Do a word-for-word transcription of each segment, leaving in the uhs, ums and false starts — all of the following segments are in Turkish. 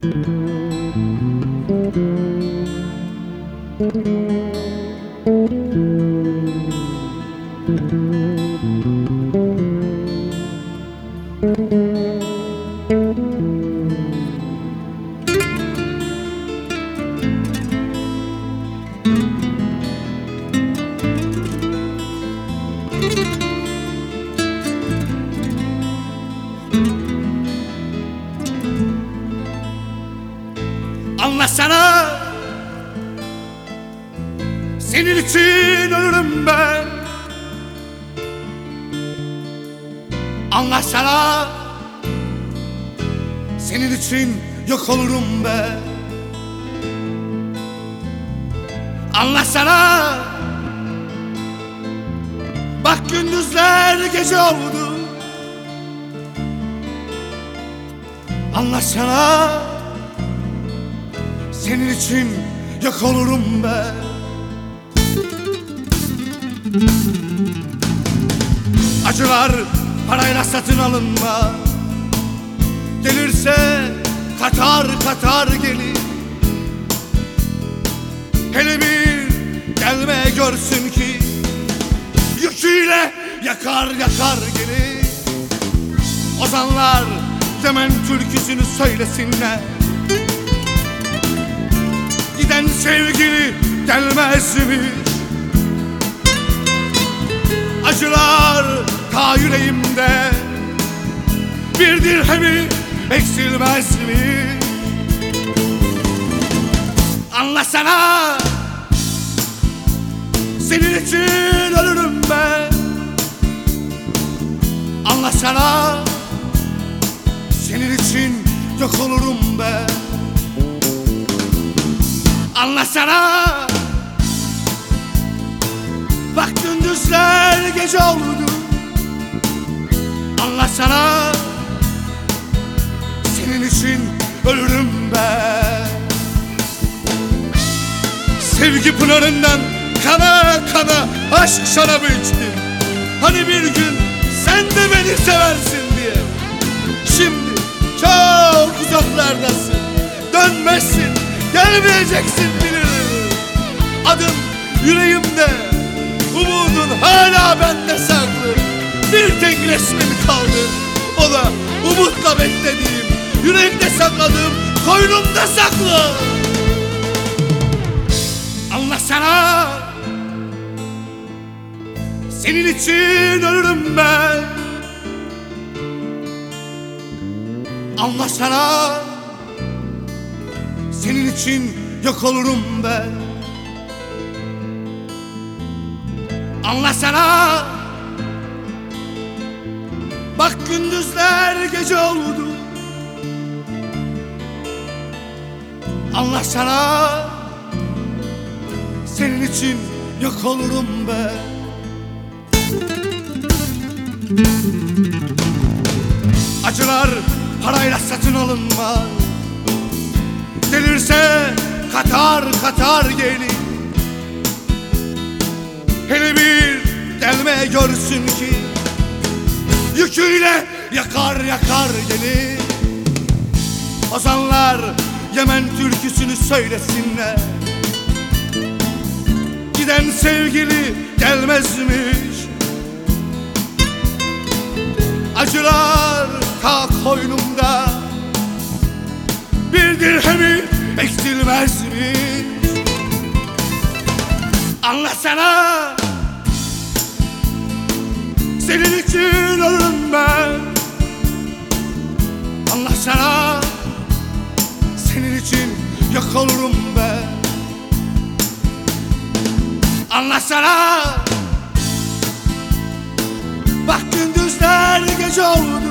Anlasana, senin için ölürüm ben. Anlasana, senin için yok olurum ben. Anlasana, bak gündüzler gece oldu. Anlasana, senin için yok olurum ben. Acılar parayla satın alınma. Gelirse katar katar gelir. Hele bir gelme görsün ki yüküyle yakar yakar gelir. Ozanlar Yemen türküsünü söylesinler. Giden sevgili gelmezmiş. Acılar ta yüreğimde, bir dirhemi eksilmezmiş. Anlasana, senin için ölürüm ben. Anlasana, senin için yok olurum ben. Anlasana, bak gündüzler gece oldu. Anlasana, senin için ölürüm ben. Sevgi pınarından kana kana aşk şarabı içtim. Hani bir gün sen de beni seversin diye. Şimdi çok uzaklardasın, dönmezsin, gelmeyeceksin bilirim. Adım yüreğimde, umudun hala bende saklı. Bir tek resmin kaldı, o da umutla beklediğim, yüreğimde sakladığım, koynumda saklı. Anlasana, senin için ölürüm ben. Anlasana, senin için yok olurum ben. Anlasana, bak gündüzler gece oldu. Anlasana, senin için yok olurum ben. Acılar parayla satın alınmaz. Gelirse katar katar gelir. Hele bir gelme görsün ki yüküyle yakar yakar gelir. Ozanlar Yemen türküsünü söylesinler. Giden sevgili gelmezmiş. Acılar ta koynumda, bir dirhemi eksilmezmiş. Anlasana, senin için ölürüm ben. Anlasana, senin için yok olurum ben. Anlasana, bak gündüzler gece oldu.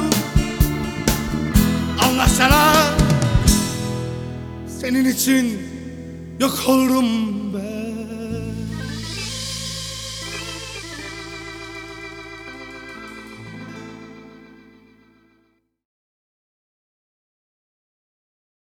Anlasana, senin için yok olurum ben.